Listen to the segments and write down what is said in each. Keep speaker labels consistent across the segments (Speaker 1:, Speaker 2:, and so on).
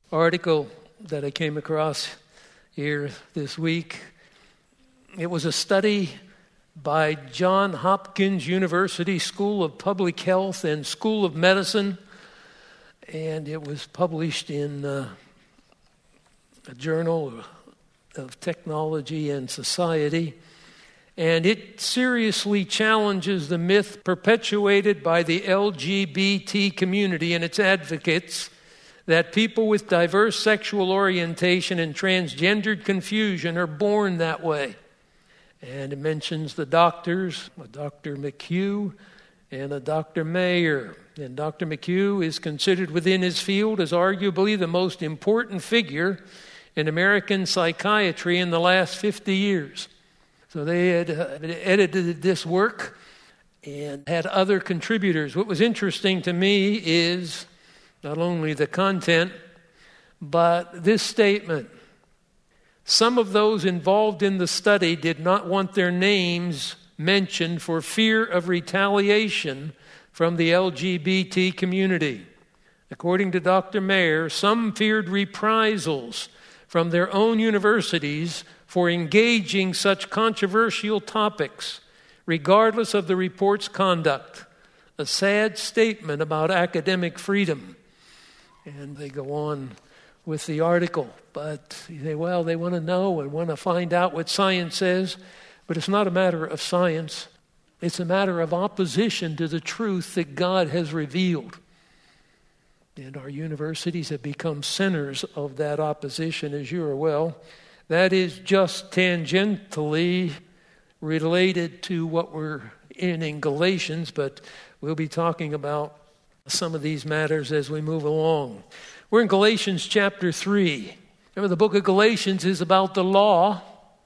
Speaker 1: article that I came across here this week. It was a study by Johns Hopkins University School of Public Health and School of Medicine, and it was published in a Journal of Technology and Society. And it seriously challenges the myth perpetuated by the LGBT community and its advocates that people with diverse sexual orientation and transgendered confusion are born that way. And it mentions the doctors, a Dr. McHugh and a Dr. Mayer. And Dr. McHugh is considered within his field as arguably the most important figure in American psychiatry in the last 50 years. So they had edited this work and had other contributors. What was interesting to me is not only the content, but this statement. Some of those involved in the study did not want their names mentioned for fear of retaliation from the LGBT community. According to Dr. Mayer, some feared reprisals from their own universities for engaging such controversial topics, regardless of the report's conduct. A sad statement about academic freedom. And they go on with the article. But they want to know and want to find out what science says. But it's not a matter of science. It's a matter of opposition to the truth that God has revealed. And our universities have become centers of that opposition, as you are well. That is just tangentially related to what we're in Galatians, but we'll be talking about some of these matters as we move along. We're in Galatians chapter 3. Remember, the book of Galatians is about the law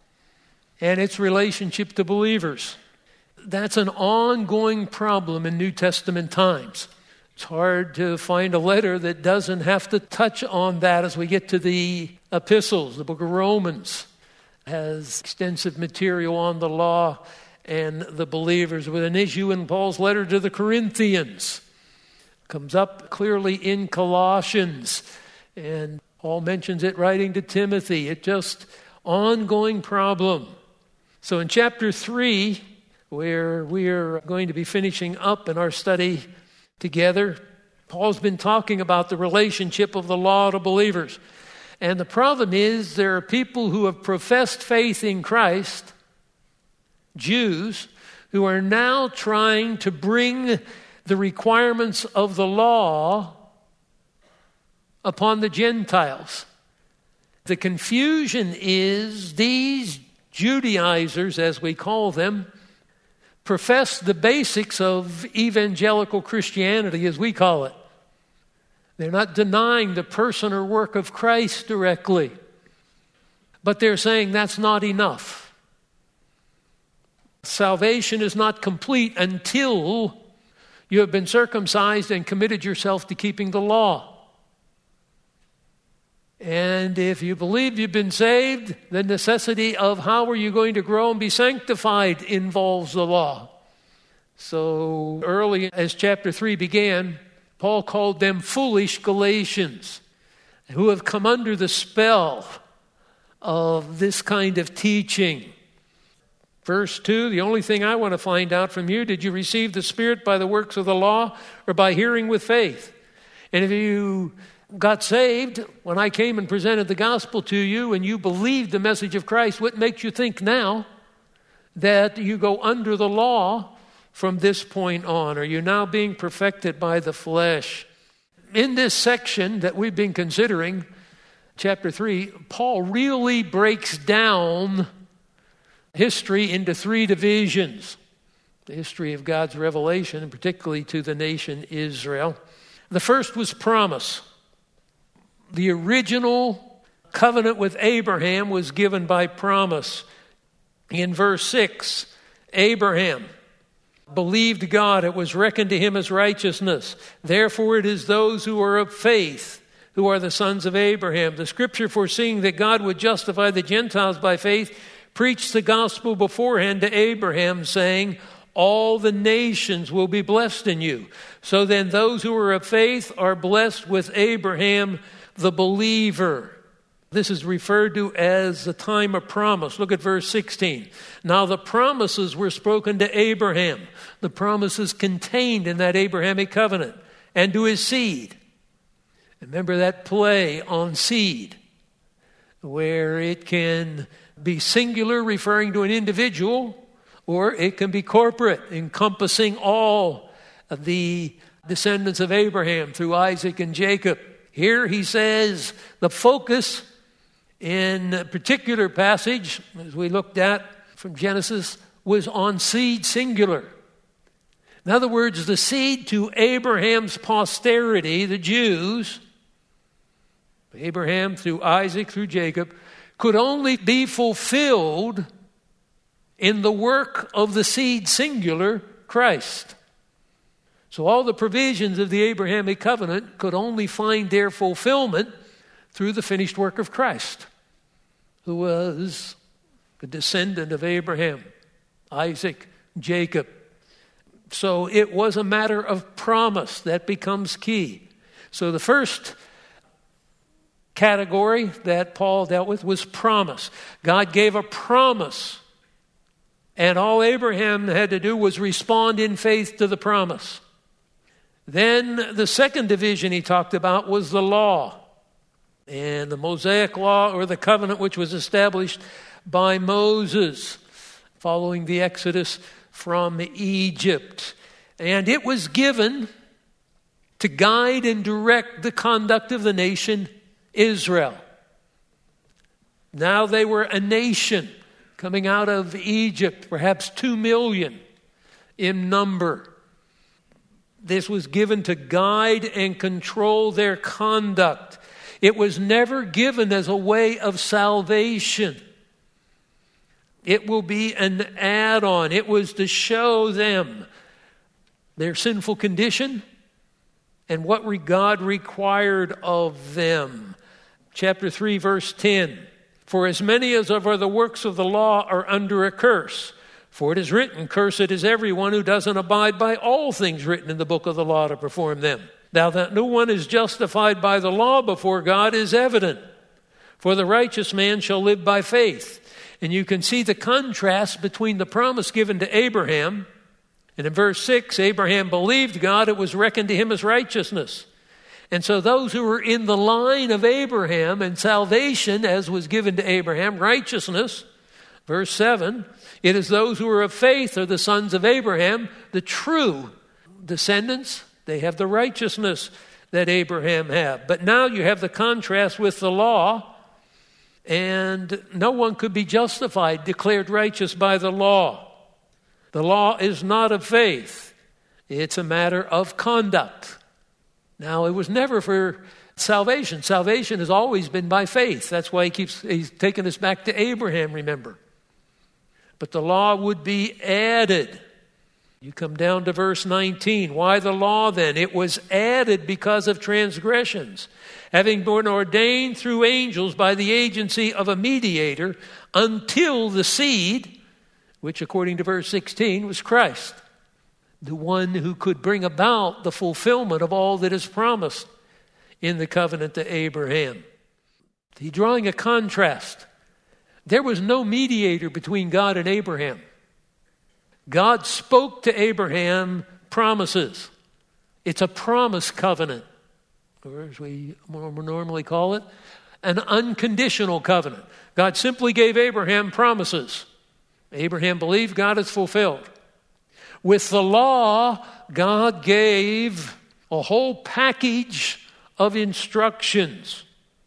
Speaker 1: and its relationship to believers. That's an ongoing problem in New Testament times. It's hard to find a letter that doesn't have to touch on that as we get to the epistles. The book of Romans has extensive material on the law and the believers, with an issue in Paul's letter to the Corinthians. Comes up clearly in Colossians, and Paul mentions it writing to Timothy. It's just ongoing problem. So in chapter 3, where we are going to be finishing up in our study together, Paul's been talking about the relationship of the law to believers. And the problem is there are people who have professed faith in Christ, Jews, who are now trying to bring the requirements of the law upon the Gentiles. The confusion is these Judaizers, as we call them, profess the basics of evangelical Christianity, as we call it. They're not denying the person or work of Christ directly, but they're saying that's not enough. Salvation is not complete until you have been circumcised and committed yourself to keeping the law. And if you believe you've been saved, the necessity of how are you going to grow and be sanctified involves the law. So early as chapter 3 began, Paul called them foolish Galatians who have come under the spell of this kind of teaching. Verse 2, the only thing I want to find out from you, did you receive the Spirit by the works of the law or by hearing with faith? And if you got saved when I came and presented the gospel to you and you believed the message of Christ, what makes you think now that you go under the law from this point on? Are you now being perfected by the flesh? In this section that we've been considering, chapter 3, Paul really breaks down history into 3 divisions. The history of God's revelation, and particularly to the nation Israel. The first was promise. The original covenant with Abraham was given by promise. In verse 6, Abraham believed God, it was reckoned to him as righteousness. Therefore it is those who are of faith who are the sons of Abraham. The scripture, foreseeing that God would justify the Gentiles by faith, preached the gospel beforehand to Abraham, saying, all the nations will be blessed in you. So then those who are of faith are blessed with Abraham, the believer. This is referred to as the time of promise. Look at verse 16. Now the promises were spoken to Abraham. The promises contained in that Abrahamic covenant, and to his seed. Remember that play on seed, where it can be singular, referring to an individual, or it can be corporate, encompassing all of the descendants of Abraham through Isaac and Jacob. Here he says the focus in a particular passage, as we looked at from Genesis, was on seed singular. In other words, the seed to Abraham's posterity, the Jews, Abraham through Isaac through Jacob, could only be fulfilled in the work of the seed singular, Christ. So all the provisions of the Abrahamic covenant could only find their fulfillment through the finished work of Christ, who was the descendant of Abraham, Isaac, Jacob. So it was a matter of promise that becomes key. So the first category that Paul dealt with was promise. God gave a promise, and all Abraham had to do was respond in faith to the promise. Then the second division he talked about was the law, and the Mosaic law, or the covenant which was established by Moses following the Exodus from Egypt. And it was given to guide and direct the conduct of the nation Israel. Now they were a nation coming out of Egypt, perhaps 2 million in number. This was given to guide and control their conduct. It was never given as a way of salvation. It will be an add-on. It was to show them their sinful condition and what God required of them. Chapter 3, verse 10. For as many as are the works of the law are under a curse. For it is written, cursed is everyone who doesn't abide by all things written in the book of the law to perform them. Now that no one is justified by the law before God is evident. For the righteous man shall live by faith. And you can see the contrast between the promise given to Abraham. And in verse 6, Abraham believed God, it was reckoned to him as righteousness. And so those who were in the line of Abraham and salvation, as was given to Abraham, righteousness, verse 7, it is those who are of faith are the sons of Abraham, the true descendants. They have the righteousness that Abraham had. But now you have the contrast with the law, and no one could be justified, declared righteous by the law. The law is not of faith. It's a matter of conduct. Now, it was never for salvation. Salvation has always been by faith. That's why he's taking us back to Abraham, remember. But the law would be added. You come down to verse 19. Why the law then? It was added because of transgressions, having been ordained through angels by the agency of a mediator until the seed, which according to verse 16 was Christ, the one who could bring about the fulfillment of all that is promised in the covenant to Abraham. He's drawing a contrast. There was no mediator between God and Abraham. God spoke to Abraham promises. It's a promise covenant, or as we normally call it, an unconditional covenant. God simply gave Abraham promises. Abraham believed, God is fulfilled. With the law, God gave a whole package of instructions,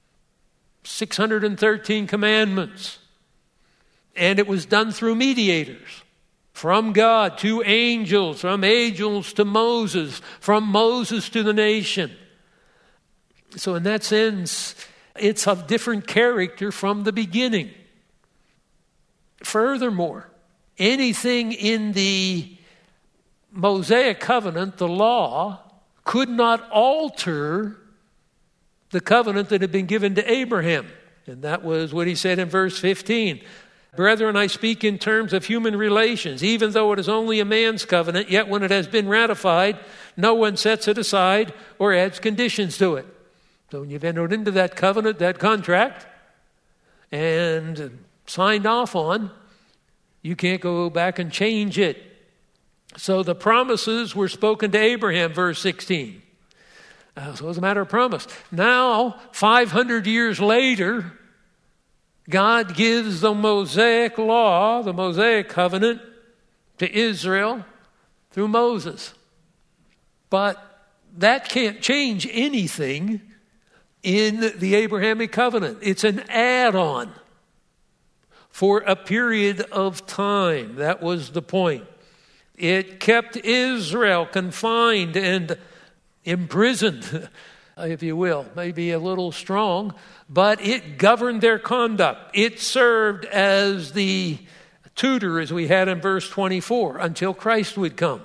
Speaker 1: 613 commandments. And it was done through mediators, from God to angels, from angels to Moses, from Moses to the nation. So in that sense, it's of different character from the beginning. Furthermore, anything in the Mosaic covenant, the law, could not alter the covenant that had been given to Abraham. And that was what he said in verse 15. Brethren, I speak in terms of human relations. Even though it is only a man's covenant, yet when it has been ratified, no one sets it aside or adds conditions to it. So when you've entered into that covenant, that contract, and signed off on, you can't go back and change it. So the promises were spoken to Abraham, verse 16. So it was a matter of promise. Now, 500 years later, God gives the Mosaic law, the Mosaic covenant, to Israel through Moses. But that can't change anything in the Abrahamic covenant. It's an add-on for a period of time. That was the point. It kept Israel confined and imprisoned, if you will, maybe a little strong, but it governed their conduct. It served as the tutor, as we had in verse 24, until Christ would come.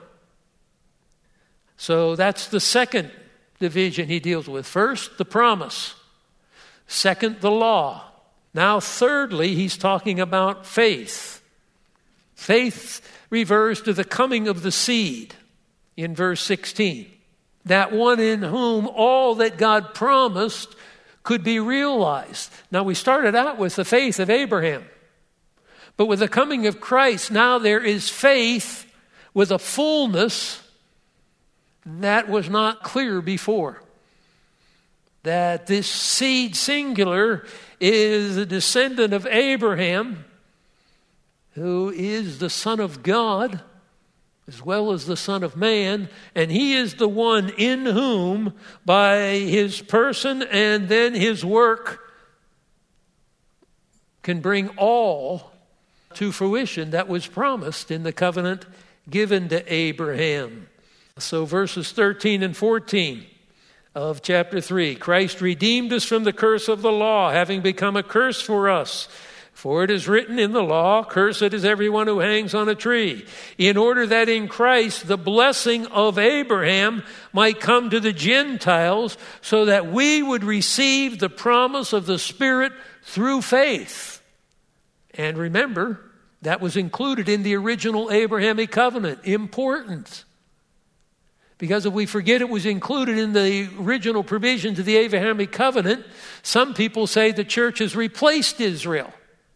Speaker 1: So that's the second division he deals with. First, the promise. Second, the law. Now, thirdly, he's talking about faith. Faith refers to the coming of the seed in verse 16. That one in whom all that God promised could be realized. Now, we started out with the faith of Abraham. But with the coming of Christ, now there is faith with a fullness that was not clear before. That this seed singular is a descendant of Abraham, who is the Son of God, as well as the Son of Man, and he is the one in whom, by his person and then his work, can bring all to fruition that was promised in the covenant given to Abraham. So verses 13 and 14 of chapter 3, Christ redeemed us from the curse of the law, having become a curse for us. For it is written in the law, cursed is everyone who hangs on a tree, in order that in Christ the blessing of Abraham might come to the Gentiles, so that we would receive the promise of the Spirit through faith. And remember, that was included in the original Abrahamic covenant. Important. Because if we forget it was included in the original provisions of the Abrahamic covenant, some people say the church has replaced Israel.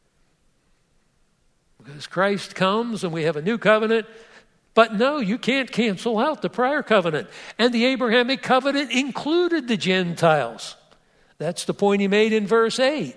Speaker 1: Because Christ comes and we have a new covenant. But no, you can't cancel out the prior covenant. And the Abrahamic covenant included the Gentiles. That's the point he made in verse 8.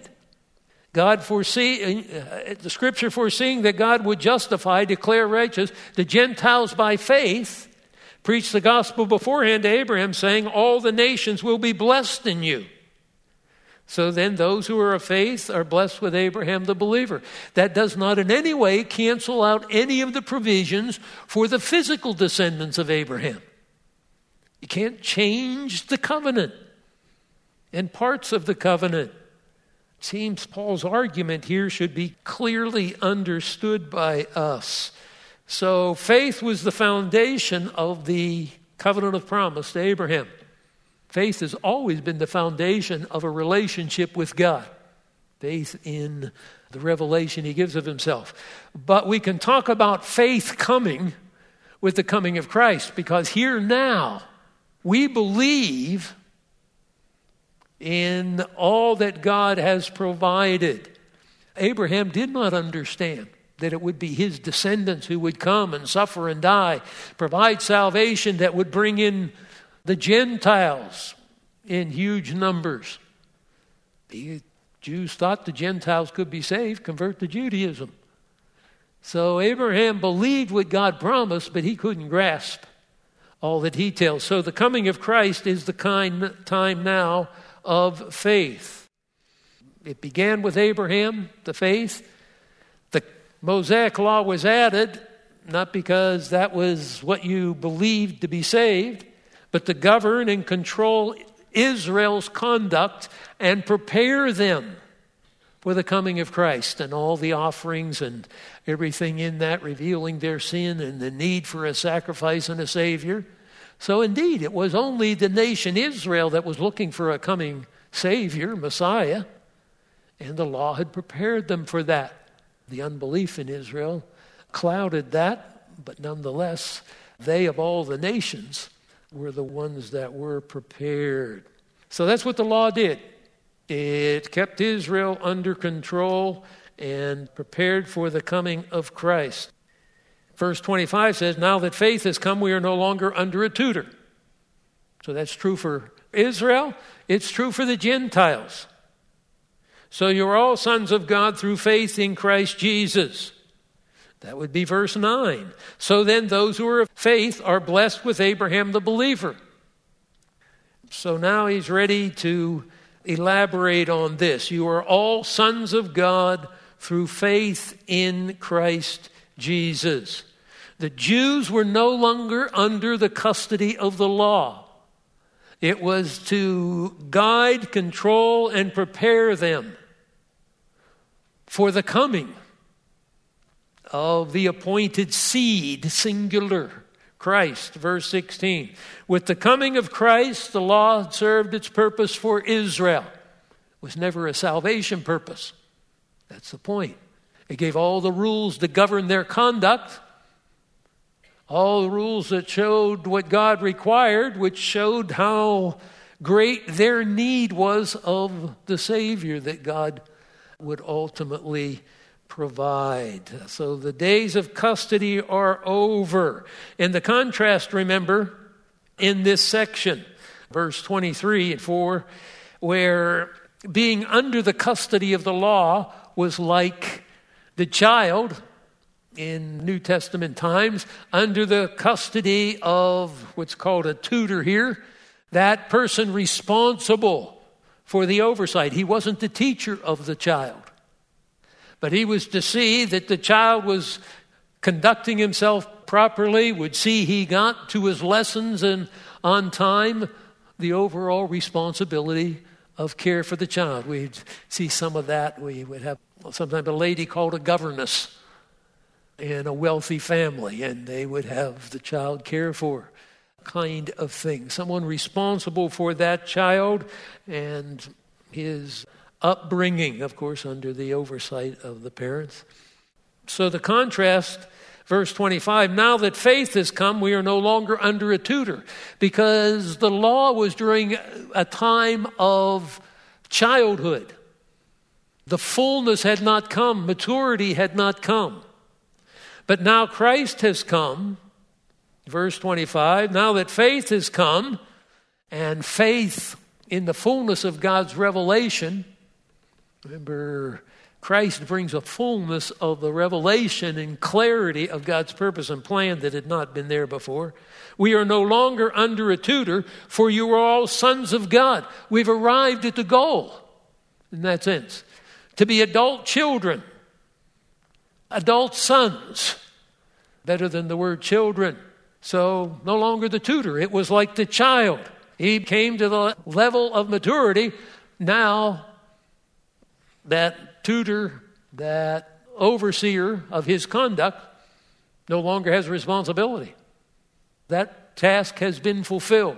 Speaker 1: The scripture foreseeing that God would justify, declare righteous the Gentiles by faith, preached the gospel beforehand to Abraham, saying, all the nations will be blessed in you. So then those who are of faith are blessed with Abraham the believer. That does not in any way cancel out any of the provisions for the physical descendants of Abraham. You can't change the covenant and parts of the covenant. It seems Paul's argument here should be clearly understood by us. So faith was the foundation of the covenant of promise to Abraham. Faith has always been the foundation of a relationship with God. Faith in the revelation he gives of himself. But we can talk about faith coming with the coming of Christ, because here now we believe in all that God has provided. Abraham did not understand that it would be his descendants who would come and suffer and die, provide salvation that would bring in the Gentiles in huge numbers. The Jews thought the Gentiles could be saved, convert to Judaism. So Abraham believed what God promised, but he couldn't grasp all the details. So the coming of Christ is the time now of faith. It began with Abraham, the faith. The Mosaic law was added, not because that was what you believed to be saved, but to govern and control Israel's conduct and prepare them for the coming of Christ, and all the offerings and everything in that revealing their sin and the need for a sacrifice and a Savior. So indeed, it was only the nation Israel that was looking for a coming Savior, Messiah, and the law had prepared them for that. The unbelief in Israel clouded that, but nonetheless, they of all the nations were the ones that were prepared. So that's what the law did. It kept Israel under control and prepared for the coming of Christ. Verse 25 says, now that faith has come, we are no longer under a tutor. So that's true for Israel. It's true for the Gentiles. So you are all sons of God through faith in Christ Jesus. That would be verse 9. So then those who are of faith are blessed with Abraham the believer. So now he's ready to elaborate on this. You are all sons of God through faith in Christ Jesus. The Jews were no longer under the custody of the law. It was to guide, control, and prepare them for the coming of the appointed seed, singular, Christ. Verse 16. With the coming of Christ, the law served its purpose for Israel. It was never a salvation purpose. That's the point. It gave all the rules to govern their conduct, all the rules that showed what God required, which showed how great their need was of the Savior that God would ultimately provide. So the days of custody are over. And the contrast, remember, in this section, verse 23 and 4, where being under the custody of the law was like the child in New Testament times under the custody of what's called a tutor here, that person responsible for the oversight. He wasn't the teacher of the child, but he was to see that the child was conducting himself properly, would see he got to his lessons and on time, the overall responsibility of care for the child. We'd see some of that. We would have sometimes a lady called a governess in a wealthy family, and they would have the child cared for, kind of thing. Someone responsible for that child and his upbringing, of course, under the oversight of the parents. So the contrast, verse 25, now that faith has come, we are no longer under a tutor, because the law was during a time of childhood. The fullness had not come, maturity had not come. But now Christ has come, verse 25, now that faith has come, and faith in the fullness of God's revelation. Remember, Christ brings a fullness of the revelation and clarity of God's purpose and plan that had not been there before. We are no longer under a tutor, for you are all sons of God. We've arrived at the goal, in that sense, to be adult children. Adult sons, better than the word children. So no longer the tutor. It was like the child. He came to the level of maturity. Now that tutor, that overseer of his conduct, no longer has responsibility. That task has been fulfilled.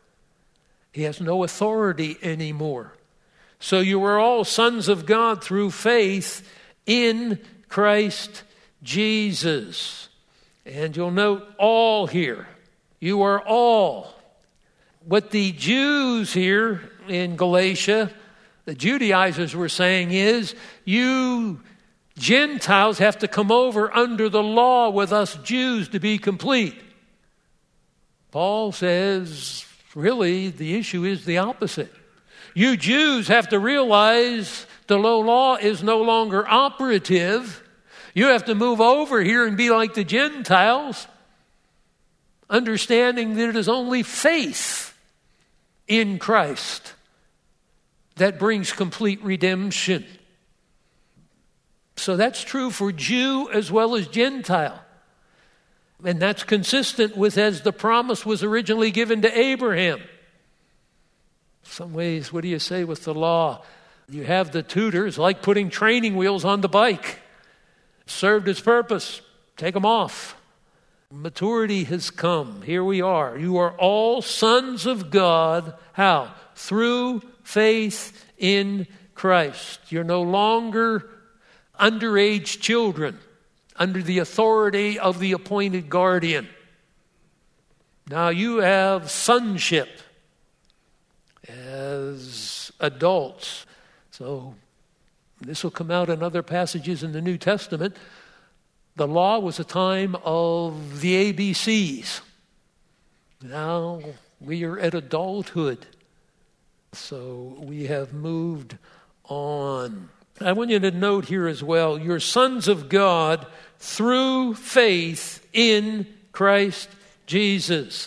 Speaker 1: He has no authority anymore. So you are all sons of God through faith in Christ Jesus. And you'll note all here. You are all. What the Jews here in Galatia, the Judaizers were saying is, you Gentiles have to come over under the law with us Jews to be complete. Paul says, really, the issue is the opposite. You Jews have to realize the law is no longer operative. You have to move over here and be like the Gentiles, understanding that it is only faith in Christ that brings complete redemption. So that's true for Jew as well as Gentile. And that's consistent with as the promise was originally given to Abraham. In some ways, what do you say with the law? You have the tutors, like putting training wheels on the bike. Served its purpose. Take them off. Maturity has come. Here we are. You are all sons of God. How? Through faith in Christ. You're no longer underage children under the authority of the appointed guardian. Now you have sonship as adults. So this will come out in other passages in the New Testament. The law was a time of the ABCs. Now we are at adulthood. So we have moved on. I want you to note here as well, you're sons of God through faith in Christ Jesus.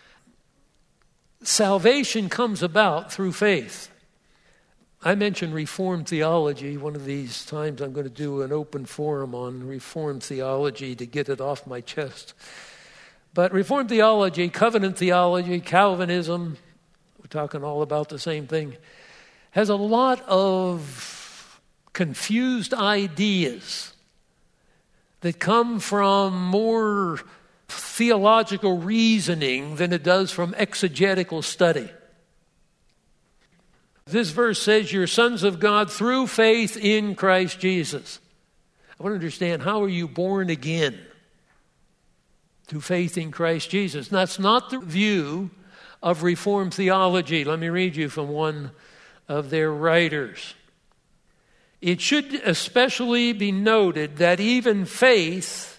Speaker 1: Salvation comes about through faith. I mentioned Reformed theology. One of these times I'm going to do an open forum on Reformed theology to get it off my chest. But Reformed theology, covenant theology, Calvinism, we're talking all about the same thing, has a lot of confused ideas that come from more theological reasoning than it does from exegetical study. This verse says, you're sons of God through faith in Christ Jesus. I want to understand, how are you born again? Through faith in Christ Jesus. And that's not the view of Reformed theology. Let me read you from one of their writers. It should especially be noted that even faith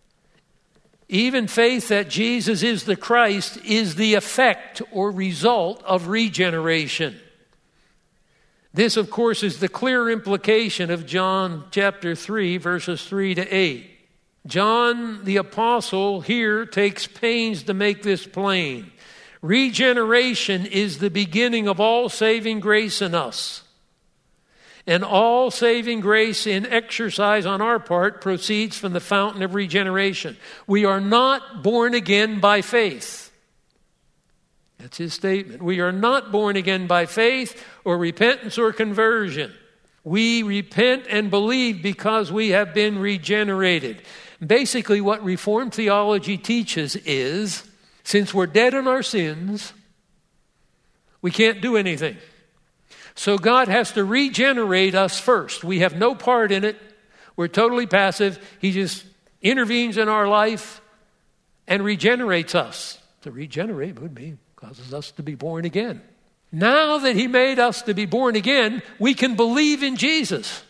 Speaker 1: that Jesus is the Christ is the effect or result of regeneration. This, of course, is the clear implication of John chapter 3, verses 3 to 8. John the apostle here takes pains to make this plain. Regeneration is the beginning of all saving grace in us. And all saving grace in exercise on our part proceeds from the fountain of regeneration. We are not born again by faith. That's his statement. We are not born again by faith or repentance or conversion. We repent and believe because we have been regenerated. Basically, what Reformed theology teaches is, since we're dead in our sins, we can't do anything. So God has to regenerate us first. We have no part in it. We're totally passive. He just intervenes in our life and regenerates us. To regenerate would be causes us to be born again. Now that he made us to be born again, we can believe in Jesus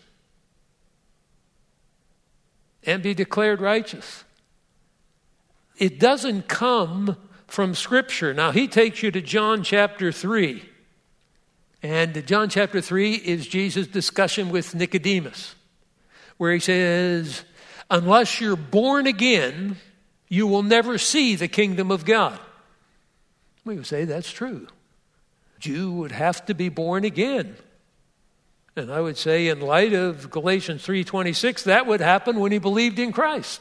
Speaker 1: and be declared righteous. It doesn't come from Scripture. Now, he takes you to John chapter 3. And John chapter 3 is Jesus' discussion with Nicodemus, where he says, unless you're born again, you will never see the kingdom of God. We would say that's true. Jew would have to be born again. And I would say, in light of Galatians 3:26, that would happen when he believed in Christ.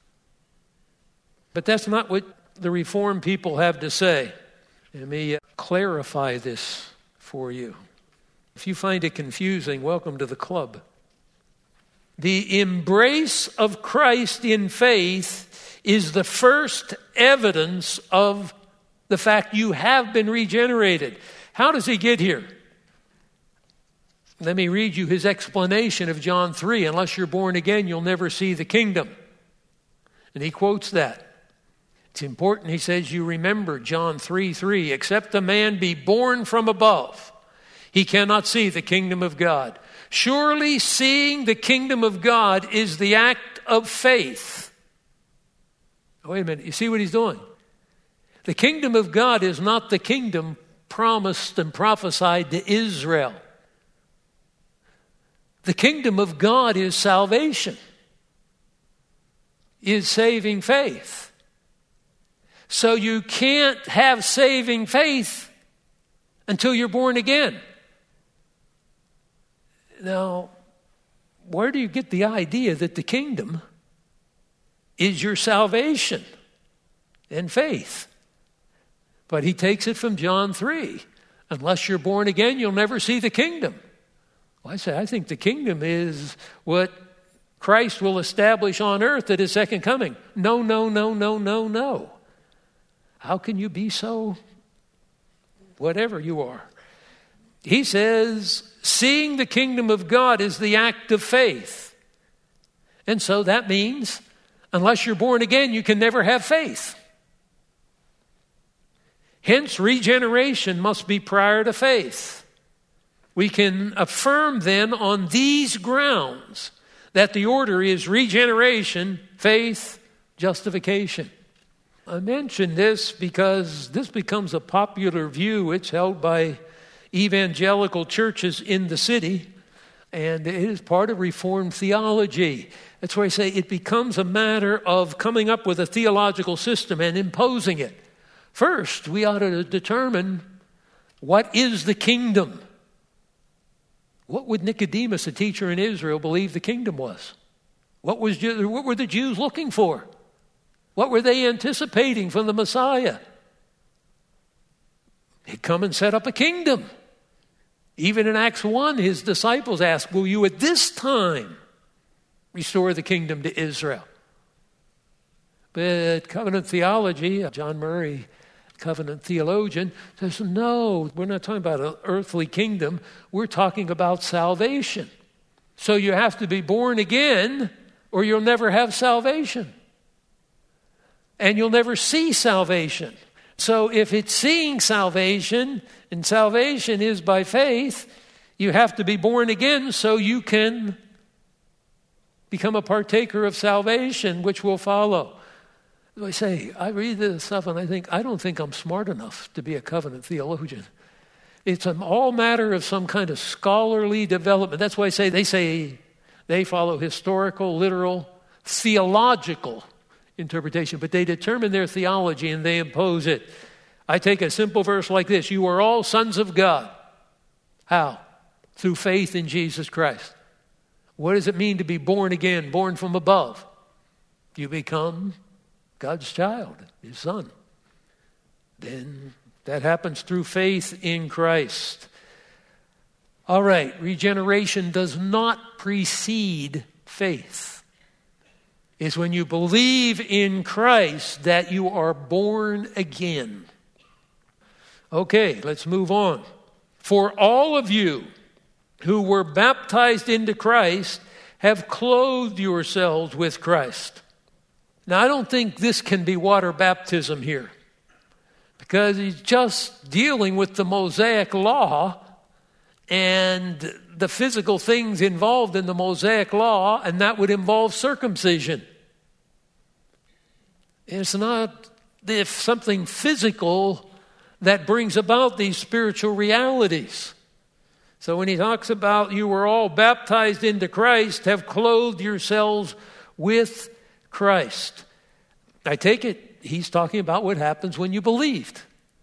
Speaker 1: But that's not what the Reformed people have to say. Let me clarify this for you. If you find it confusing, welcome to the club. The embrace of Christ in faith is the first evidence of the fact you have been regenerated. How does he get here? Let me read you his explanation of John 3. Unless you're born again, you'll never see the kingdom. And he quotes that. It's important, he says, you remember John 3:3. Except a man be born from above, he cannot see the kingdom of God. Surely seeing the kingdom of God is the act of faith. Oh, wait a minute, you see what he's doing? The kingdom of God is not the kingdom promised and prophesied to Israel. The kingdom of God is salvation, is saving faith. So you can't have saving faith until you're born again. Now, where do you get the idea that the kingdom is your salvation and faith? But he takes it from John 3. Unless you're born again, you'll never see the kingdom. Well, I think the kingdom is what Christ will establish on earth at his second coming. No. How can you be so whatever you are? He says, seeing the kingdom of God is the act of faith. And so that means, unless you're born again, you can never have faith. Hence, regeneration must be prior to faith. We can affirm then on these grounds that the order is regeneration, faith, justification. I mention this because this becomes a popular view. It's held by evangelical churches in the city, and it is part of Reformed theology. That's why I say it becomes a matter of coming up with a theological system and imposing it. First, we ought to determine what is the kingdom. What would Nicodemus, a teacher in Israel, believe the kingdom was? What were the Jews looking for? What were they anticipating from the Messiah? He'd come and set up a kingdom. Even in Acts 1, his disciples asked, will you at this time restore the kingdom to Israel? But covenant theology, John Murray, covenant theologian, says, no, we're not talking about an earthly kingdom. We're talking about salvation. So you have to be born again or you'll never have salvation. And you'll never see salvation. So if it's seeing salvation, and salvation is by faith, you have to be born again so you can become a partaker of salvation, which will follow. I say, I read this stuff and I don't think I'm smart enough to be a covenant theologian. It's all matter of some kind of scholarly development. That's why they say they follow historical, literal, theological interpretation, but they determine their theology and they impose it. I take a simple verse like this: you are all sons of God. How? Through faith in Jesus Christ. What does it mean to be born again, born from above? You become God's child, his son. Then that happens through faith in Christ. All right, regeneration does not precede faith. It's when you believe in Christ that you are born again. Okay, let's move on. For all of you who were baptized into Christ have clothed yourselves with Christ. Now, I don't think this can be water baptism here, because he's just dealing with the Mosaic law and the physical things involved in the Mosaic law, and that would involve circumcision. It's not if something physical that brings about these spiritual realities. So when he talks about you were all baptized into Christ, have clothed yourselves with Christ, I take it he's talking about what happens when you believed.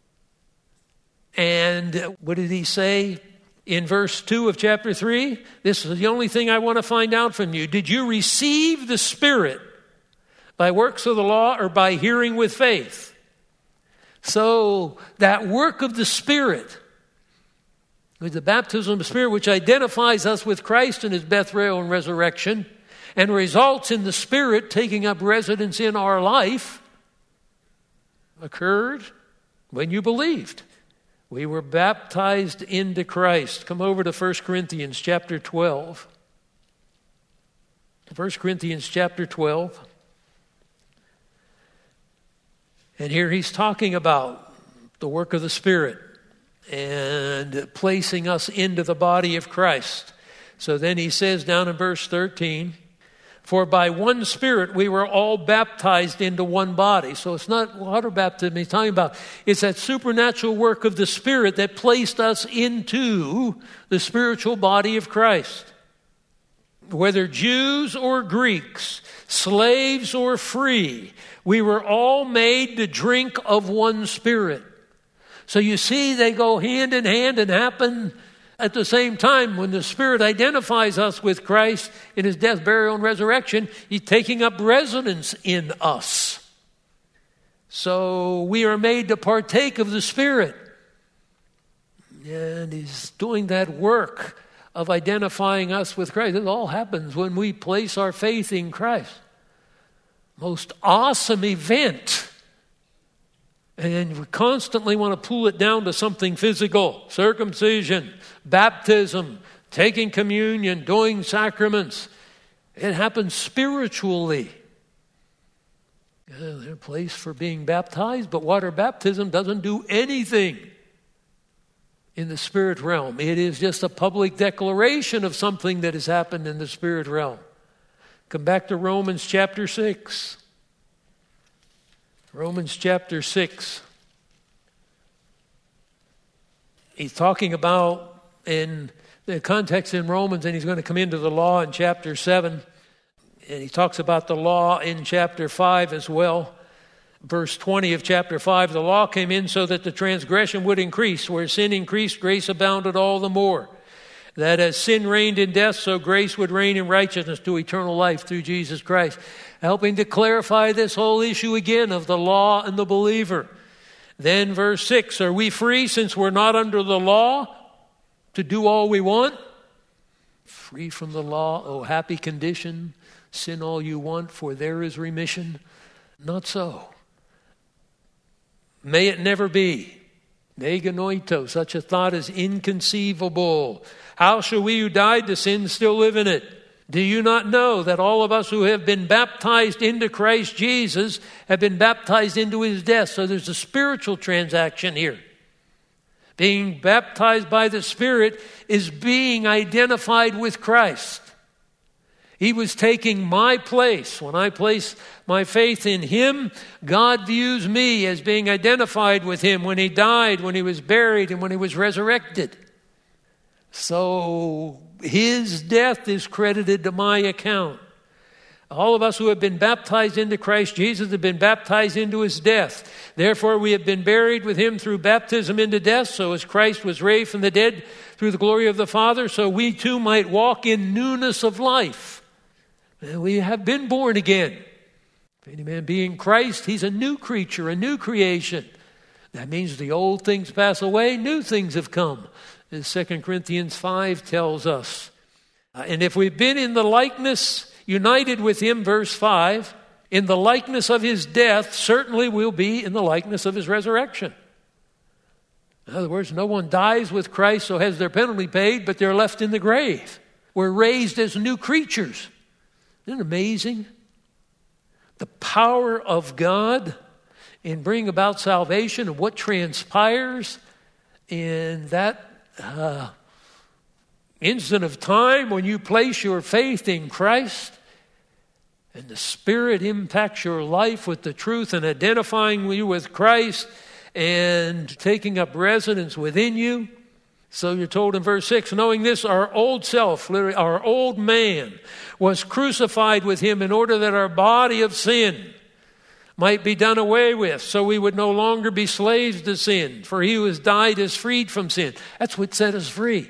Speaker 1: And what did he say in verse 2 of chapter 3? This is the only thing I want to find out from you. Did you receive the Spirit by works of the law or by hearing with faith? So that work of the Spirit, with the baptism of the Spirit, which identifies us with Christ in his death, burial, and resurrection, and results in the Spirit taking up residence in our life, occurred when you believed. We were baptized into Christ. Come over to 1 Corinthians chapter 12. 1 Corinthians chapter 12. And here he's talking about the work of the Spirit and placing us into the body of Christ. So then he says down in verse 13, for by one Spirit we were all baptized into one body. So it's not water baptism he's talking about. It's that supernatural work of the Spirit that placed us into the spiritual body of Christ. Whether Jews or Greeks, slaves or free, we were all made to drink of one Spirit. So you see, they go hand in hand and happen at the same time. When the Spirit identifies us with Christ in his death, burial, and resurrection, he's taking up residence in us. So we are made to partake of the Spirit. And he's doing that work of identifying us with Christ. It all happens when we place our faith in Christ. Most awesome event. And we constantly want to pull it down to something physical. Circumcision, baptism, taking communion, doing sacraments. It happens spiritually. There's a place for being baptized, but water baptism doesn't do anything in the spirit realm. It is just a public declaration of something that has happened in the spirit realm. Come back to Romans chapter 6. Romans chapter 6. He's talking about, in the context in Romans, and he's going to come into the law in chapter 7. And he talks about the law in chapter 5 as well. Verse 20 of chapter 5, the law came in so that the transgression would increase. Where sin increased, grace abounded all the more. That as sin reigned in death, so grace would reign in righteousness to eternal life through Jesus Christ. Helping to clarify this whole issue again of the law and the believer. Then verse 6, are we free since we're not under the law to do all we want? Free from the law, oh happy condition. Sin all you want, for there is remission. Not so. May it never be. Meganoito, such a thought is inconceivable. How shall we who died to sin still live in it? Do you not know that all of us who have been baptized into Christ Jesus have been baptized into his death? So there's a spiritual transaction here. Being baptized by the Spirit is being identified with Christ. He was taking my place. When I place my faith in him, God views me as being identified with him when he died, when he was buried, and when he was resurrected. So his death is credited to my account. All of us who have been baptized into Christ Jesus have been baptized into his death. Therefore, we have been buried with him through baptism into death, so as Christ was raised from the dead through the glory of the Father, so we too might walk in newness of life. We have been born again. If any man be in Christ, he's a new creature, a new creation. That means the old things pass away, new things have come, as 2 Corinthians 5 tells us. And if we've been in the likeness, united with him, verse 5, in the likeness of his death, certainly we'll be in the likeness of his resurrection. In other words, no one dies with Christ, so has their penalty paid, but they're left in the grave. We're raised as new creatures. Isn't it amazing? The power of God in bringing about salvation and what transpires in that instant of time when you place your faith in Christ and the Spirit impacts your life with the truth and identifying you with Christ and taking up residence within you. So you're told in verse 6, knowing this, our old self, literally our old man, was crucified with him in order that our body of sin might be done away with, so we would no longer be slaves to sin. For he who has died is freed from sin. That's what set us free.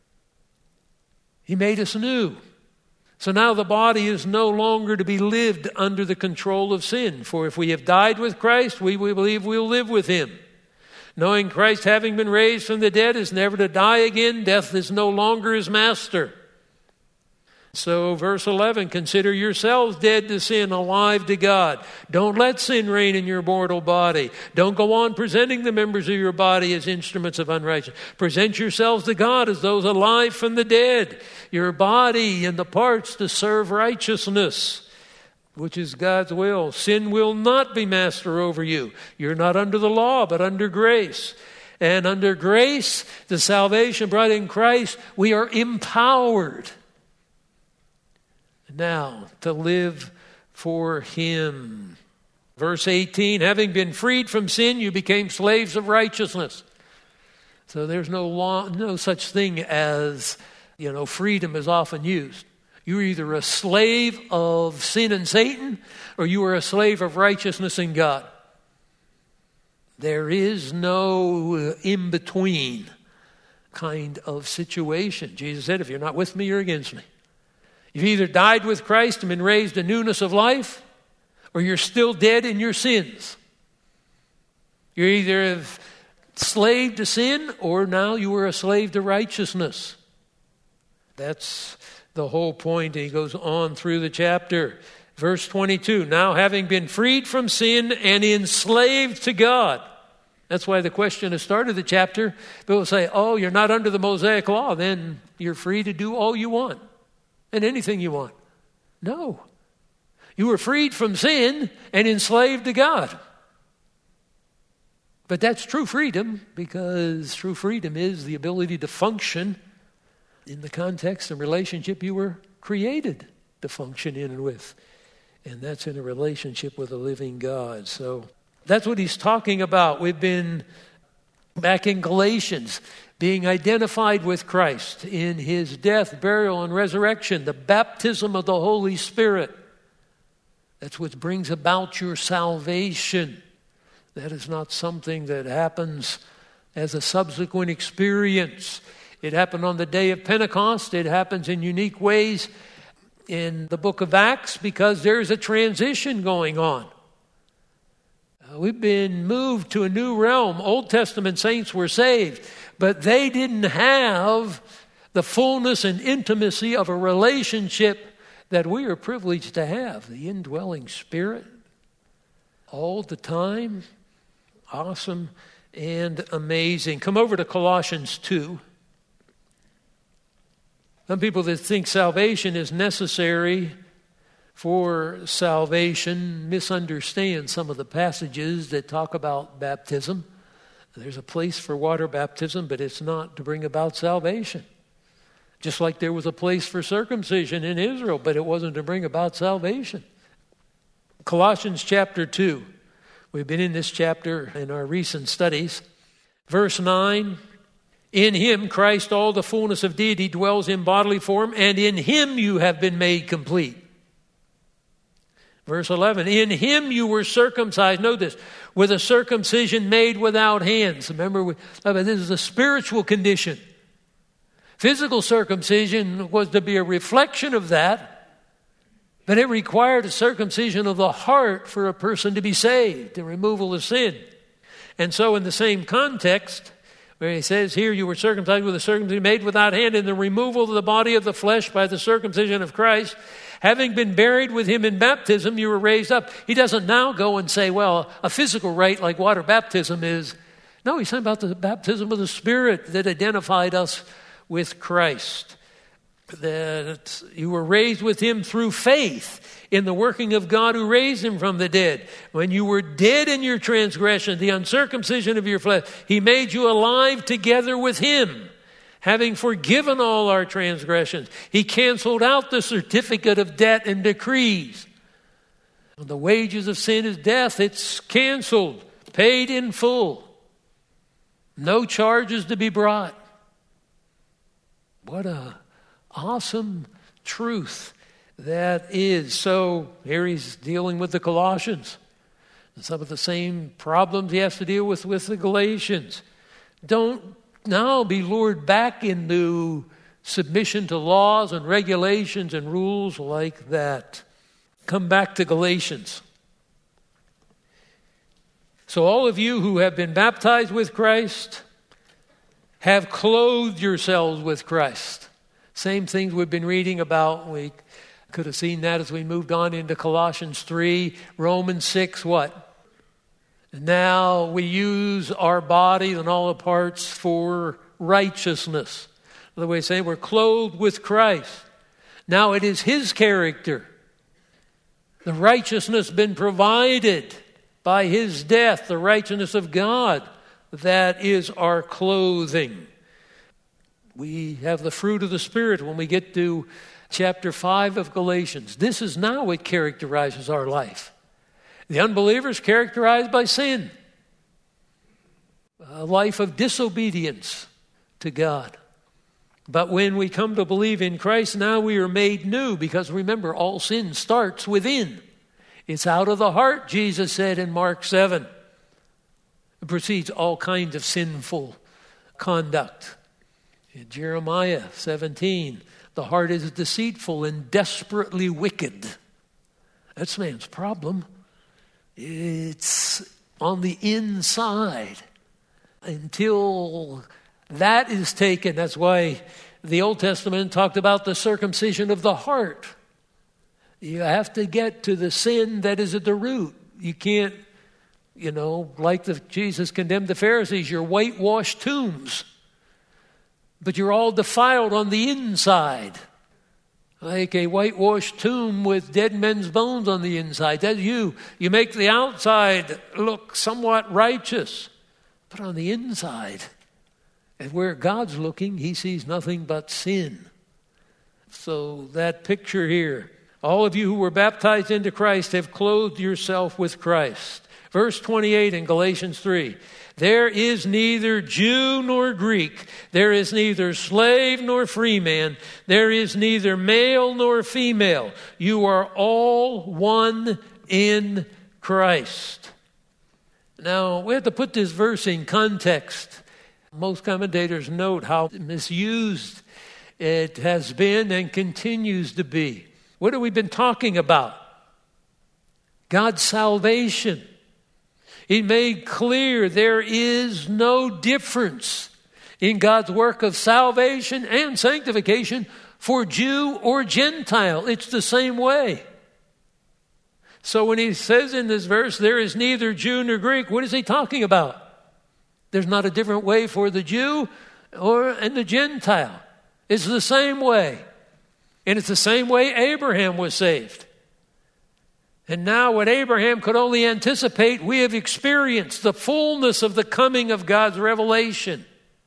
Speaker 1: He made us new. So now the body is no longer to be lived under the control of sin. For if we have died with Christ, we believe we'll live with him. Knowing Christ, having been raised from the dead, is never to die again. Death is no longer his master. So verse 11, consider yourselves dead to sin, alive to God. Don't let sin reign in your mortal body. Don't go on presenting the members of your body as instruments of unrighteousness. Present yourselves to God as those alive from the dead. Your body and the parts to serve righteousness, which is God's will. Sin will not be master over you. You're not under the law, but under grace. And under grace, the salvation brought in Christ, we are empowered now to live for him. Verse 18, having been freed from sin, you became slaves of righteousness. So there's no such thing as, freedom is often used. You're either a slave of sin and Satan, or you are a slave of righteousness and God. There is no in-between kind of situation. Jesus said, if you're not with me, you're against me. You've either died with Christ and been raised to newness of life, or you're still dead in your sins. You're either a slave to sin, or now you are a slave to righteousness. That's the whole point. He goes on through the chapter. Verse 22, now having been freed from sin and enslaved to God. That's why the question at the start of the chapter, people say, oh, you're not under the Mosaic law. Then you're free to do all you want and anything you want. No. You were freed from sin and enslaved to God. But that's true freedom, because true freedom is the ability to function in the context and relationship you were created to function in and with. And that's in a relationship with a living God. So that's what he's talking about. We've been back in Galatians, being identified with Christ in his death, burial, and resurrection, the baptism of the Holy Spirit. That's what brings about your salvation. That is not something that happens as a subsequent experience. It happened on the day of Pentecost. It happens in unique ways in the book of Acts because there's a transition going on. We've been moved to a new realm. Old Testament saints were saved, but they didn't have the fullness and intimacy of a relationship that we are privileged to have. The indwelling Spirit all the time. Awesome and amazing. Come over to Colossians 2. Some people that think salvation is necessary for salvation misunderstand some of the passages that talk about baptism. There's a place for water baptism, but it's not to bring about salvation. Just like there was a place for circumcision in Israel, but it wasn't to bring about salvation. Colossians chapter 2. We've been in this chapter in our recent studies. Verse 9, in him, Christ, all the fullness of deity dwells in bodily form, and in him you have been made complete. Verse 11, in him you were circumcised, note this, with a circumcision made without hands. Remember, this is a spiritual condition. Physical circumcision was to be a reflection of that, but it required a circumcision of the heart for a person to be saved, the removal of sin. And so in the same context, where he says here, you were circumcised with a circumcision made without hand, in the removal of the body of the flesh by the circumcision of Christ, having been buried with him in baptism, you were raised up. He doesn't now go and say, well, a physical rite like water baptism is. No, he's talking about the baptism of the Spirit that identified us with Christ. That you were raised with him through faith in the working of God who raised him from the dead. When you were dead in your transgression, the uncircumcision of your flesh, he made you alive together with him, having forgiven all our transgressions. He canceled out the certificate of debt and decrees. The wages of sin is death. It's canceled, paid in full. No charges to be brought. What a awesome truth that is. So here he's dealing with the Colossians and some of the same problems he has to deal with the Galatians. Don't now be lured back into submission to laws and regulations and rules like that. Come back to Galatians. So all of you who have been baptized with Christ have clothed yourselves with Christ. Same things we've been reading about. We could have seen that as we moved on into Colossians 3, Romans 6, what? Now we use our body and all the parts for righteousness. Another way of saying, we're clothed with Christ. Now it is his character. The righteousness been provided by his death, the righteousness of God, that is our clothing. We have the fruit of the Spirit when we get to chapter 5 of Galatians. This is now what characterizes our life. The unbeliever is characterized by sin, a life of disobedience to God. But when we come to believe in Christ, now we are made new, because remember, all sin starts within. It's out of the heart, Jesus said in Mark 7. It precedes all kinds of sinful conduct. In Jeremiah 17, the heart is deceitful and desperately wicked. That's man's problem. It's on the inside. Until that is taken, that's why the Old Testament talked about the circumcision of the heart. You have to get to the sin that is at the root. You can't, like Jesus condemned the Pharisees, you're whitewashed tombs. But you're all defiled on the inside. like a whitewashed tomb with dead men's bones on the inside. That's you. You make the outside look somewhat righteous, but on the inside, and where God's looking, he sees nothing but sin. So that picture here, all of you who were baptized into Christ have clothed yourself with Christ. Verse 28 in Galatians 3. There is neither Jew nor Greek. There is neither slave nor free man. There is neither male nor female. You are all one in Christ. Now, we have to put this verse in context. Most commentators note how misused it has been and continues to be. What have we been talking about? God's salvation. He made clear there is no difference in God's work of salvation and sanctification for Jew or Gentile. It's the same way. So when he says in this verse, there is neither Jew nor Greek, what is he talking about? There's not a different way for the Jew and the Gentile. It's the same way. And it's the same way Abraham was saved. And now what Abraham could only anticipate, we have experienced the fullness of the coming of God's revelation.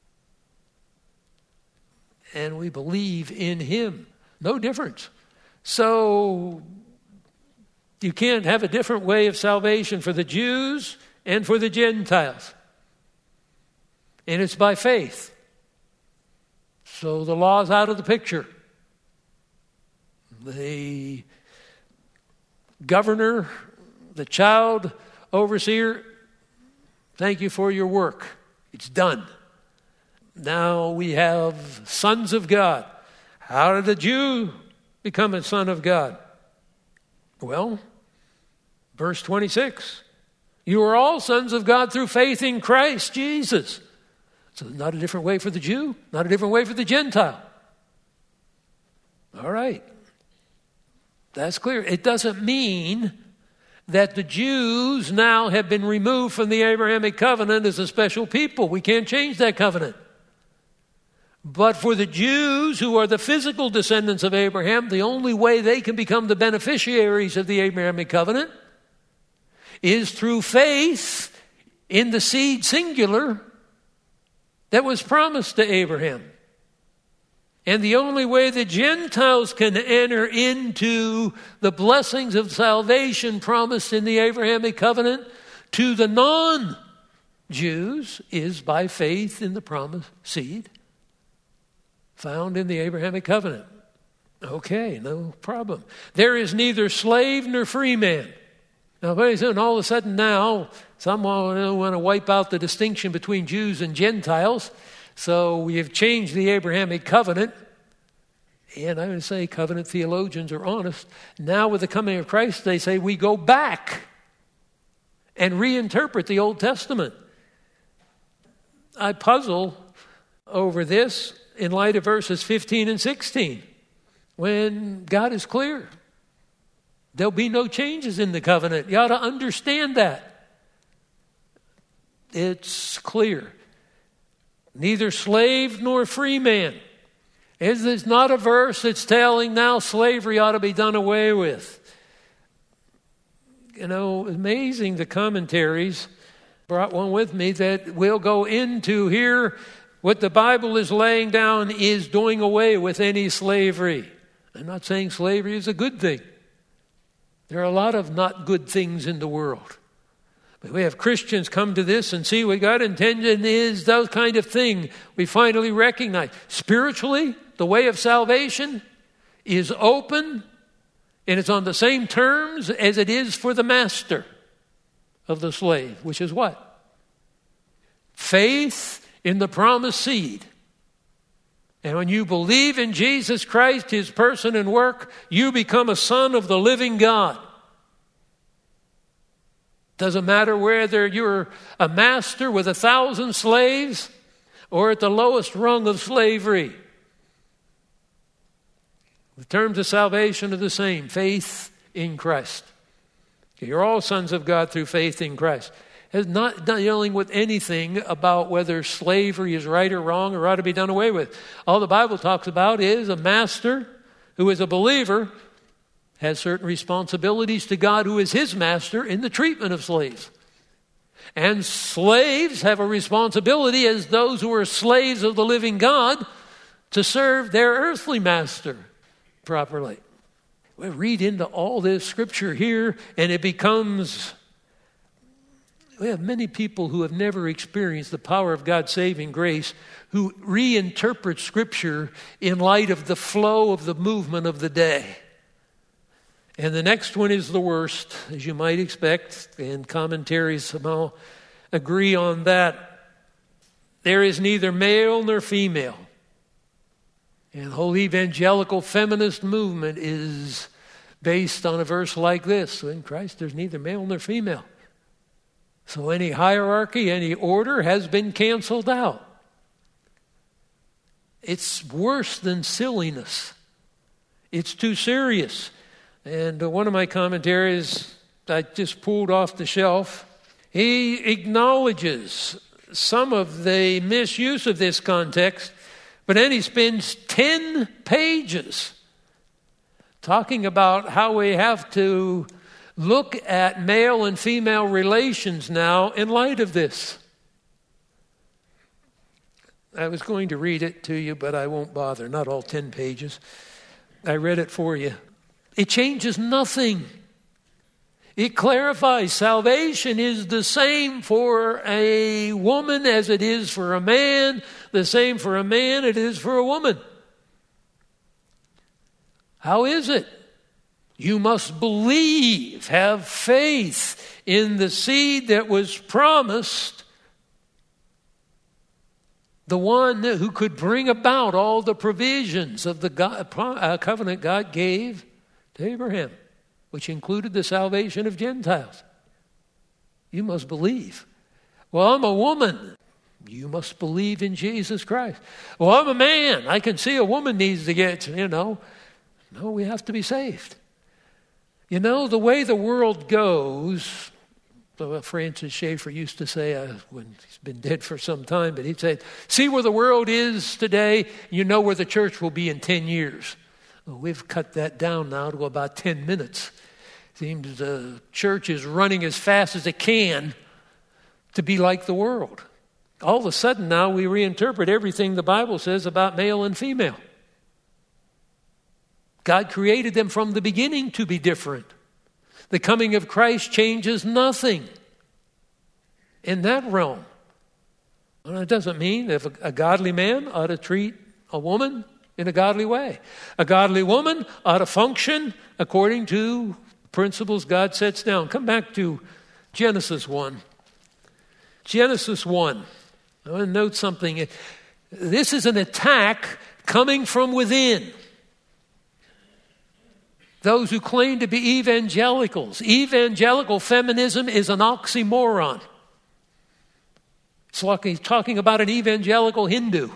Speaker 1: And we believe in him. No difference. So you can't have a different way of salvation for the Jews and for the Gentiles. And it's by faith. So the law's out of the picture. The governor, the child overseer, thank you for your work. It's done. Now we have sons of God. How did a Jew become a son of God? Well, verse 26. You are all sons of God through faith in Christ Jesus. So not a different way for the Jew, not a different way for the Gentile. All right. That's clear. It doesn't mean that the Jews now have been removed from the Abrahamic covenant as a special people. We can't change that covenant. But for the Jews who are the physical descendants of Abraham, the only way they can become the beneficiaries of the Abrahamic covenant is through faith in the seed singular that was promised to Abraham. And the only way the Gentiles can enter into the blessings of salvation promised in the Abrahamic covenant to the non-Jews is by faith in the promised seed found in the Abrahamic covenant. Okay, no problem. There is neither slave nor free man. Now, very soon, all of a sudden now, some want to wipe out the distinction between Jews and Gentiles. So we have changed the Abrahamic covenant. And I would say covenant theologians are honest. Now with the coming of Christ, they say we go back and reinterpret the Old Testament. I puzzle over this in light of verses 15 and 16. When God is clear, there'll be no changes in the covenant. You ought to understand that. It's clear. Neither slave nor free man. It's not a verse that's telling now slavery ought to be done away with. You know, amazing the commentaries. Brought one with me that will go into here. What the Bible is laying down is doing away with any slavery. I'm not saying slavery is a good thing. There are a lot of not good things in the world. But we have Christians come to this and see what God intended is those kind of thing. We finally recognize spiritually the way of salvation is open and it's on the same terms as it is for the master of the slave, which is what? Faith in the promised seed. And when you believe in Jesus Christ, his person and work, you become a son of the living God. Doesn't matter whether you're a master with 1,000 slaves or at the lowest rung of slavery. The terms of salvation are the same. Faith in Christ. You're all sons of God through faith in Christ. It's not dealing with anything about whether slavery is right or wrong or ought to be done away with. All the Bible talks about is a master who is a believer, has certain responsibilities to God, who is his master, in the treatment of slaves. And slaves have a responsibility as those who are slaves of the living God to serve their earthly master properly. We read into all this scripture here, and it becomes... We have many people who have never experienced the power of God's saving grace who reinterpret Scripture in light of the flow of the movement of the day. And the next one is the worst, as you might expect, and commentaries somehow agree on that. There is neither male nor female. And the whole evangelical feminist movement is based on a verse like this. So in Christ there's neither male nor female. So any hierarchy, any order has been canceled out. It's worse than silliness. It's too serious. And one of my commentaries I just pulled off the shelf, he acknowledges some of the misuse of this context, but then he spends 10 pages talking about how we have to look at male and female relations now in light of this. I was going to read it to you, but I won't bother. Not all 10 pages. I read it for you. It changes nothing. It clarifies salvation is the same for a woman as it is for a man, the same for a man it is for a woman. How is it? You must believe, have faith in the seed that was promised, the one who could bring about all the provisions of the covenant God gave to Abraham, which included the salvation of Gentiles. You must believe. Well, I'm a woman. You must believe in Jesus Christ. Well, I'm a man. I can see a woman needs to get, No, we have to be saved. The way the world goes, Francis Schaeffer used to say, when he's been dead for some time, but he'd say, see where the world is today, you know where the church will be in 10 years. Well, we've cut that down now to about 10 minutes. Seems the church is running as fast as it can to be like the world. All of a sudden now we reinterpret everything the Bible says about male and female. God created them from the beginning to be different. The coming of Christ changes nothing in that realm. Well, it doesn't mean if a godly man ought to treat a woman in a godly way. A godly woman ought to function according to principles God sets down. Come back to Genesis 1. Genesis 1. I want to note something. This is an attack coming from within. Those who claim to be evangelicals. Evangelical feminism is an oxymoron. It's like he's talking about an evangelical Hindu.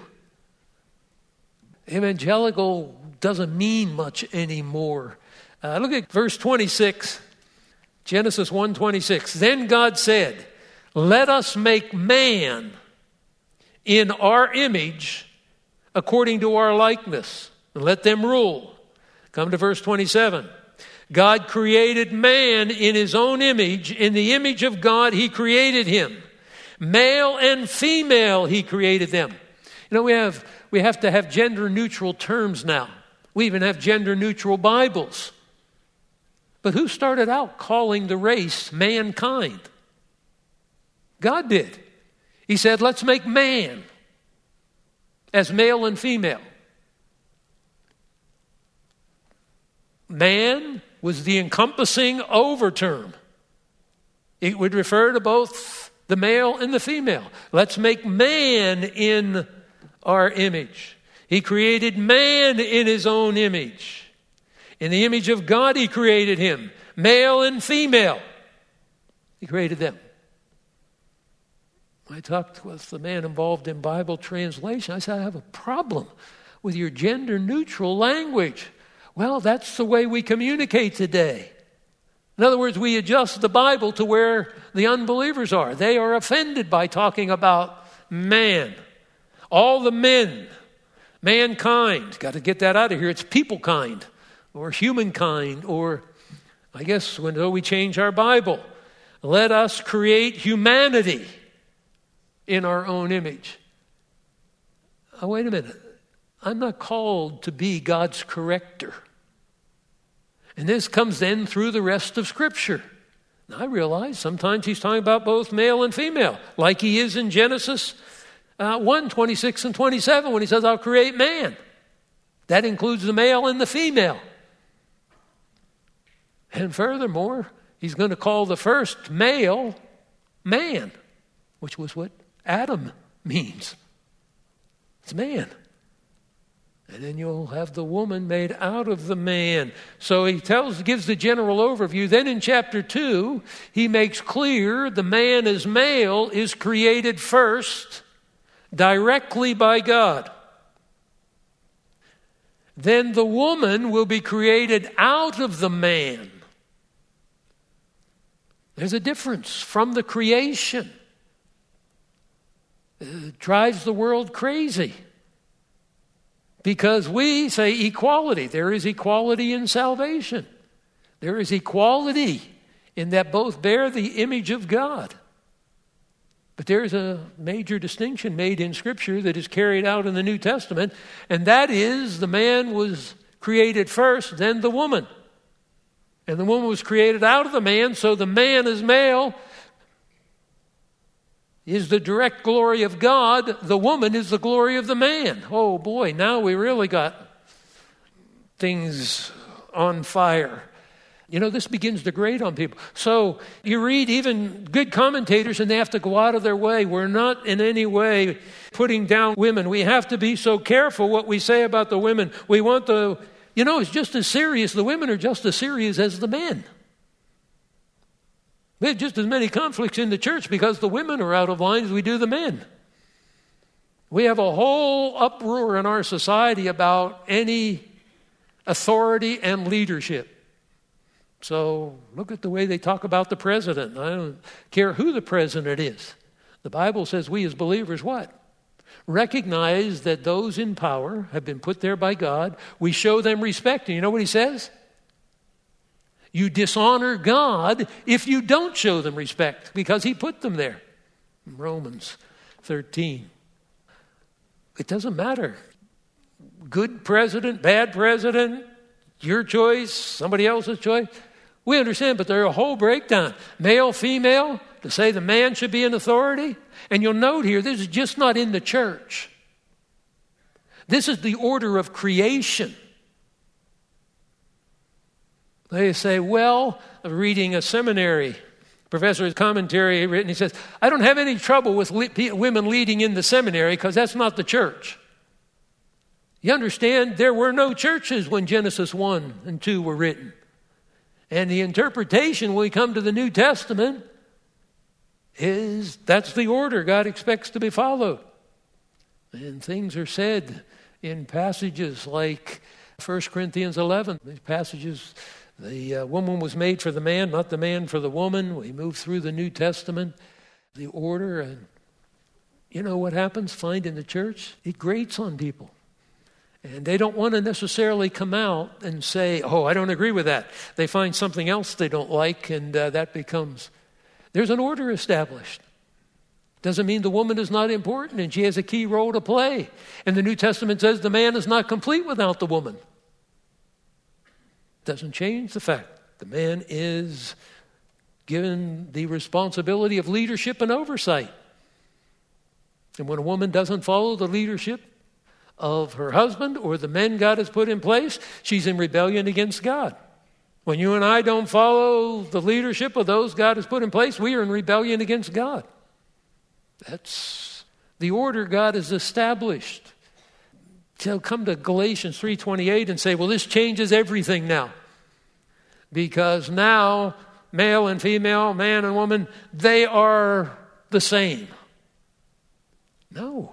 Speaker 1: Evangelical doesn't mean much anymore. Look at verse 26. Genesis 1:26. Then God said, let us make man in our image according to our likeness, and let them rule. Come to verse 27. God created man in his own image. In the image of God, he created him. Male and female, he created them. We have to have gender-neutral terms now. We even have gender-neutral Bibles. But who started out calling the race mankind? God did. He said, let's make man as male and female. Man was the encompassing overterm. It would refer to both the male and the female. Let's make man in our image. He created man in his own image. In the image of God, he created him. Male and female. He created them. I talked with the man involved in Bible translation. I said, I have a problem with your gender-neutral language. Well, that's the way we communicate today. In other words, we adjust the Bible to where the unbelievers are. They are offended by talking about man. All the men, mankind, got to get that out of here. It's people kind. or humankind, or I guess when we change our Bible, let us create humanity in our own image. Oh, wait a minute. I'm not called to be God's corrector. And this comes then through the rest of Scripture. Now, I realize sometimes he's talking about both male and female, like he is in Genesis 1, 26 and 27, when he says, I'll create man. That includes the male and the female. And furthermore, he's going to call the first male man, which was what Adam means. It's man. And then you'll have the woman made out of the man. So he gives the general overview. Then in chapter 2, he makes clear the man as male is created first, directly by God. Then the woman will be created out of the man. There's a difference from the creation. It drives the world crazy. Because we say equality. There is equality in salvation. There is equality in that both bear the image of God. But there's a major distinction made in Scripture that is carried out in the New Testament, and that is the man was created first, then the woman. And the woman was created out of the man, so the man is male, is the direct glory of God. The woman is the glory of the man. Oh boy, now we really got things on fire. You know, this begins to grate on people. So you read even good commentators and they have to go out of their way. We're not in any way putting down women. We have to be so careful what we say about the women. We want it's just as serious. The women are just as serious as the men. We have just as many conflicts in the church because the women are out of line as we do the men. We have a whole uproar in our society about any authority and leadership. So look at the way they talk about the president. I don't care who the president is. The Bible says we as believers what? Recognize that those in power have been put there by God. We show them respect. And you know what he says? You dishonor God if you don't show them respect because he put them there. Romans 13. It doesn't matter. Good president, bad president, your choice, somebody else's choice. We understand, but there's a whole breakdown. Male, female, to say the man should be in authority. And you'll note here, this is just not in the church. This is the order of creation. They say, well, reading a seminary professor's commentary written, he says, I don't have any trouble with women leading in the seminary because that's not the church. You understand, there were no churches when Genesis 1 and 2 were written. And the interpretation when we come to the New Testament is that's the order God expects to be followed. And things are said in passages like 1 Corinthians 11. These passages, the woman was made for the man, not the man for the woman. We move through the New Testament, the order. And you know what happens? Find in the church, it grates on people. And they don't want to necessarily come out and say, oh, I don't agree with that. They find something else they don't like, and that becomes... There's an order established. Doesn't mean the woman is not important, and she has a key role to play. And the New Testament says the man is not complete without the woman. Doesn't change the fact the man is given the responsibility of leadership and oversight. And when a woman doesn't follow the leadership of her husband or the men God has put in place, she's in rebellion against God. When you and I don't follow the leadership of those God has put in place, we are in rebellion against God. That's the order God has established. So come to Galatians 3:28 and say, well, this changes everything now. Because now, male and female, man and woman, they are the same. No.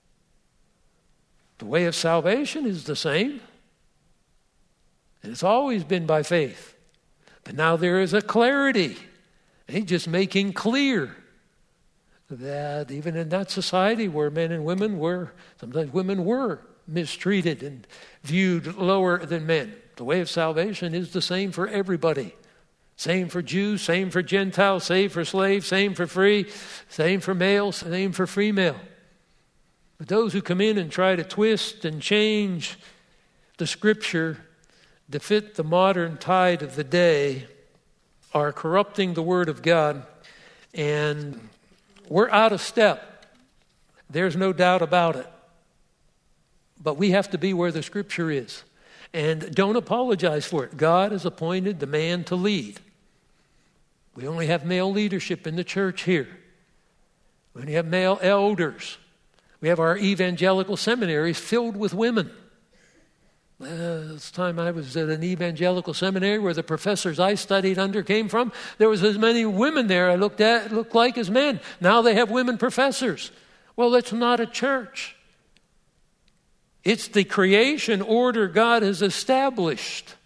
Speaker 1: The way of salvation is the same. And it's always been by faith. But now there is a clarity. And he's just making clear that even in that society where men and women were, sometimes women were mistreated and viewed lower than men. The way of salvation is the same for everybody. Same for Jews, same for Gentiles, same for slaves, same for free, same for male, same for female. But those who come in and try to twist and change the Scripture to fit the modern tide of the day are corrupting the Word of God, and we're out of step. There's no doubt about it. But we have to be where the Scripture is. And don't apologize for it. God has appointed the man to lead. We only have male leadership in the church here. We only have male elders. We have our evangelical seminaries filled with women. This time I was at an evangelical seminary where the professors I studied under came from. There was as many women there I looked like as men. Now they have women professors. Well, that's not a church. It's the creation order God has established.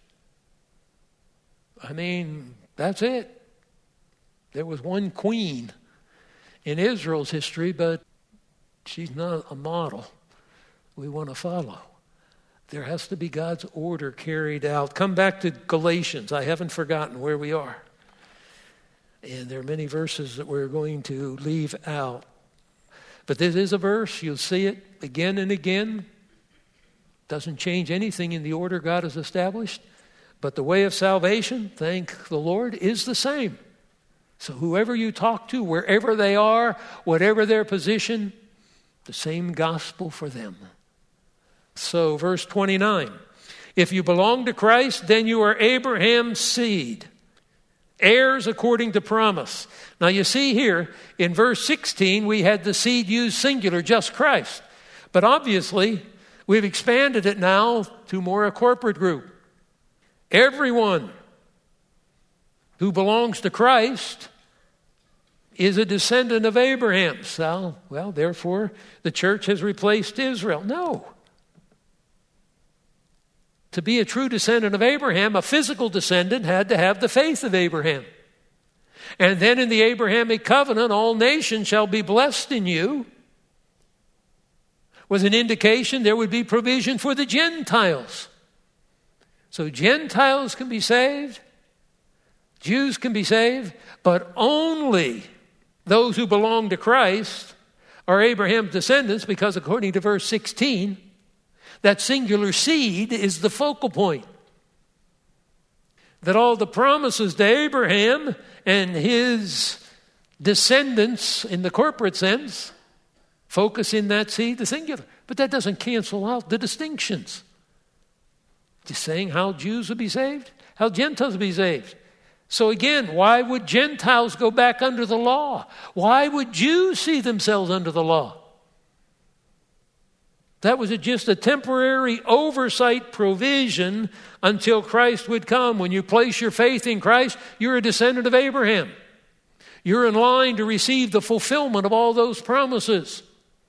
Speaker 1: I mean, that's it. There was one queen in Israel's history, but she's not a model we want to follow. There has to be God's order carried out. Come back to Galatians. I haven't forgotten where we are. And there are many verses that we're going to leave out. But this is a verse. You'll see it again and again. Doesn't change anything in the order God has established. But the way of salvation, thank the Lord, is the same. So whoever you talk to, wherever they are, whatever their position, the same gospel for them. So verse 29, if you belong to Christ, then you are Abraham's seed, heirs according to promise. Now you see here, in verse 16, we had the seed used singular, just Christ. But obviously, we've expanded it now to more a corporate group. Everyone who belongs to Christ is a descendant of Abraham. So, well, therefore, the church has replaced Israel. No. To be a true descendant of Abraham, a physical descendant had to have the faith of Abraham. And then in the Abrahamic covenant, all nations shall be blessed in you, was an indication there would be provision for the Gentiles. So Gentiles can be saved, Jews can be saved, but only those who belong to Christ are Abraham's descendants, because according to verse 16, that singular seed is the focal point. That all the promises to Abraham and his descendants in the corporate sense focus in that seed, the singular. But that doesn't cancel out the distinctions. Just saying how Jews will be saved, how Gentiles will be saved. So again, why would Gentiles go back under the law? Why would Jews see themselves under the law? That was just a temporary oversight provision until Christ would come. When you place your faith in Christ, you're a descendant of Abraham. You're in line to receive the fulfillment of all those promises.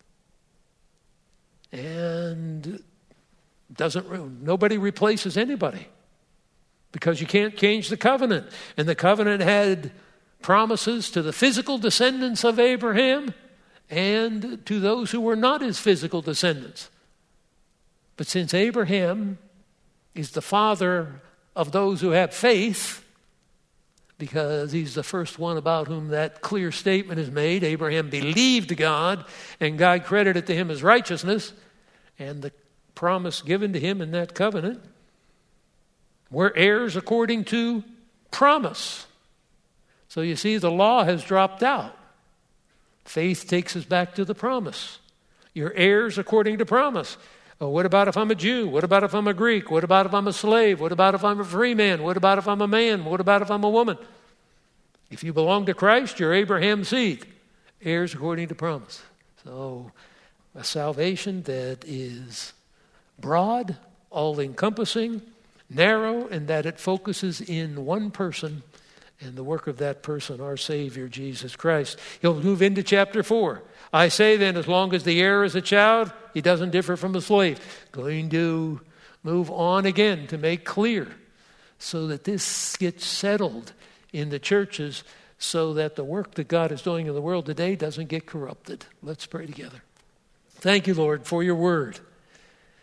Speaker 1: And nobody replaces anybody, because you can't change the covenant. And the covenant had promises to the physical descendants of Abraham and to those who were not his physical descendants. But since Abraham is the father of those who have faith, because he's the first one about whom that clear statement is made, Abraham believed God, and God credited to him as righteousness, and the promise given to him in that covenant, we're heirs according to promise. So you see, the law has dropped out. Faith takes us back to the promise. You're heirs according to promise. Oh, what about if I'm a Jew? What about if I'm a Greek? What about if I'm a slave? What about if I'm a free man? What about if I'm a man? What about if I'm a woman? If you belong to Christ, you're Abraham's seed, heirs according to promise. So a salvation that is broad, all-encompassing, narrow, and that it focuses in one person and the work of that person, our Savior, Jesus Christ. He'll move into chapter 4. I say then, as long as the heir is a child, he doesn't differ from a slave. Going to move on again to make clear so that this gets settled in the churches, so that the work that God is doing in the world today doesn't get corrupted. Let's pray together. Thank you, Lord, for your word.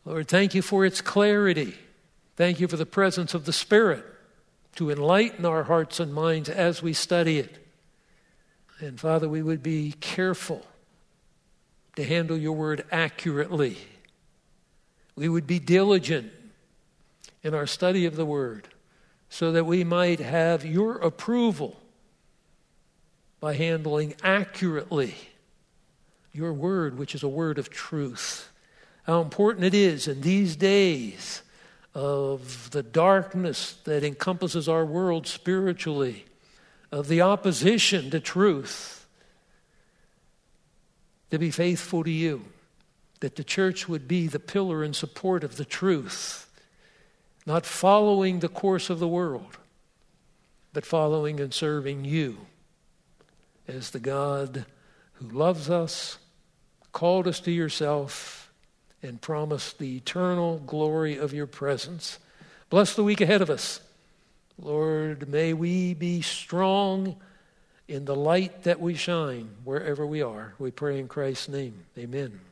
Speaker 1: Lord, thank you for its clarity. Thank you for the presence of the Spirit to enlighten our hearts and minds as we study it. And Father, we would be careful to handle your word accurately. We would be diligent in our study of the word so that we might have your approval by handling accurately your word, which is a word of truth. How important it is in these days of the darkness that encompasses our world spiritually, of the opposition to truth, to be faithful to you, that the church would be the pillar and support of the truth, not following the course of the world, but following and serving you as the God who loves us, called us to yourself, and promised the eternal glory of your presence. Bless the week ahead of us. Lord, may we be strong in the light that we shine wherever we are. We pray in Christ's name. Amen.